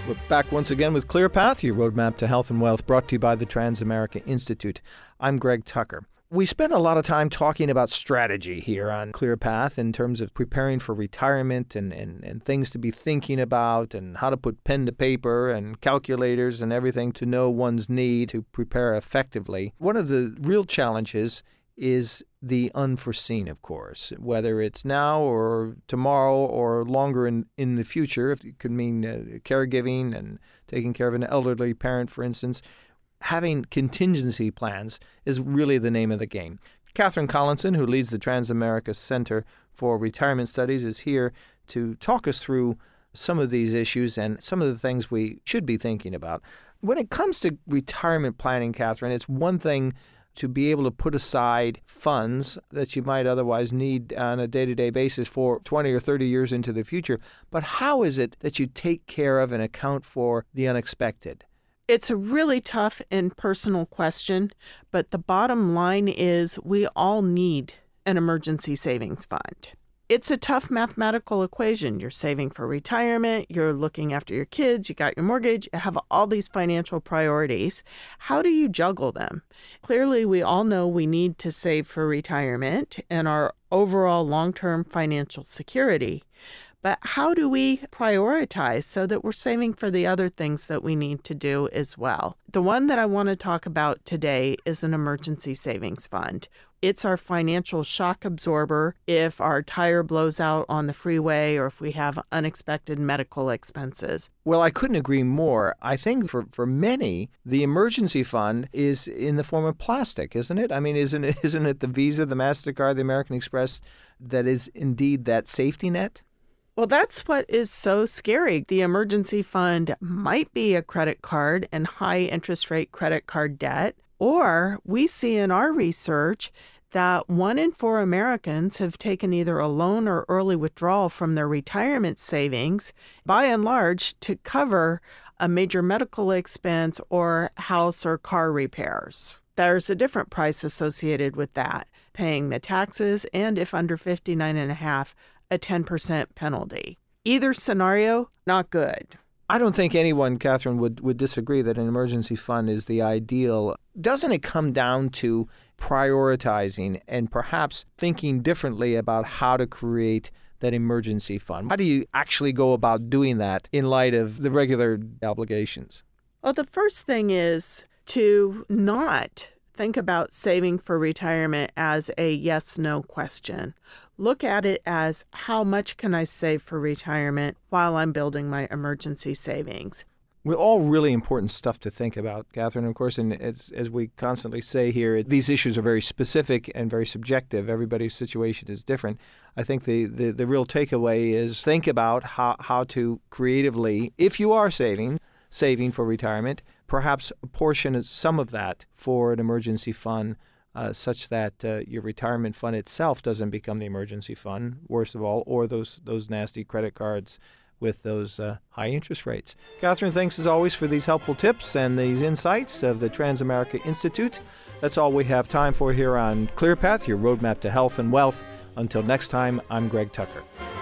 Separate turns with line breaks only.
We're back once again with ClearPath, your roadmap to health and wealth, brought to you by the Transamerica Institute. I'm Greg Tucker. We spent a lot of time talking about strategy here on ClearPath in terms of preparing for retirement and things to be thinking about and how to put pen to paper and calculators and everything to know one's need to prepare effectively. One of the real challenges is the unforeseen, of course, whether it's now or tomorrow or longer in the future. It could mean caregiving and taking care of an elderly parent, for instance. Having contingency plans is really the name of the game. Catherine Collinson, who leads the Transamerica Center for Retirement Studies, is here to talk us through some of these issues and some of the things we should be thinking about. When it comes to retirement planning, Catherine, it's one thing to be able to put aside funds that you might otherwise need on a day-to-day basis for 20 or 30 years into the future. But how is it that you take care of and account for the unexpected?
It's a really tough and personal question, but the bottom line is we all need an emergency savings fund. It's a tough mathematical equation. You're saving for retirement, you're looking after your kids, you got your mortgage, you have all these financial priorities. How do you juggle them? Clearly, we all know we need to save for retirement and our overall long-term financial security. But how do we prioritize so that we're saving for the other things that we need to do as well? The one that I want to talk about today is an emergency savings fund. It's our financial shock absorber if our tire blows out on the freeway or if we have unexpected medical expenses.
Well, I couldn't agree more. I think for many, the emergency fund is in the form of plastic, isn't it? I mean, isn't it the Visa, the MasterCard, the American Express that is indeed that safety net?
Well, that's what is so scary. The emergency fund might be a credit card and high interest rate credit card debt, or we see in our research that 1 in 4 Americans have taken either a loan or early withdrawal from their retirement savings, by and large, to cover a major medical expense or house or car repairs. There's a different price associated with that, paying the taxes and, if under 59 and a half, a 10% penalty. Either scenario, not good.
I don't think anyone, Catherine, would disagree that an emergency fund is the ideal. Doesn't it come down to prioritizing and perhaps thinking differently about how to create that emergency fund? How do you actually go about doing that in light of the regular obligations?
Well, the first thing is to not think about saving for retirement as a yes-no question. Look at it as how much can I save for retirement while I'm building my emergency savings.
We're all really important stuff to think about, Catherine. Of course, and as we constantly say here, these issues are very specific and very subjective. Everybody's situation is different. I think the real takeaway is think about how to creatively, if you are saving for retirement, perhaps apportion some of that for an emergency fund, such that your retirement fund itself doesn't become the emergency fund, worst of all, or those nasty credit cards with those high interest rates. Catherine, thanks as always for these helpful tips and these insights of the Transamerica Institute. That's all we have time for here on ClearPath, your roadmap to health and wealth. Until next time, I'm Greg Tucker.